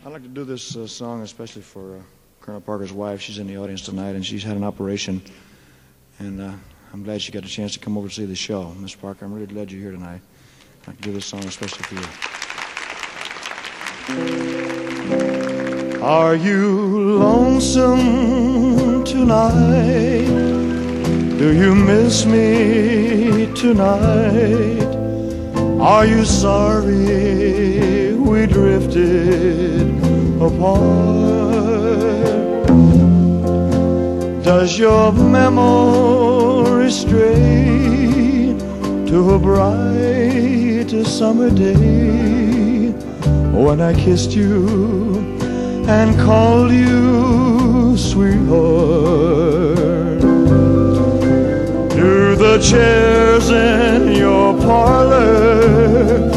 I'd like to do this song especially for Colonel Parker's wife. She's in the audience tonight, and she's had an operation, and I'm glad she got a chance to come over to see the show. Miss Parker, I'm really glad you're here tonight. I'd like to do this song especially for you. Are you lonesome tonight? Do you miss me tonight? Are you sorry we drifted apart? Does your memory stray to a bright summer day when I kissed you and called you sweetheart? Do the chairs in your parlor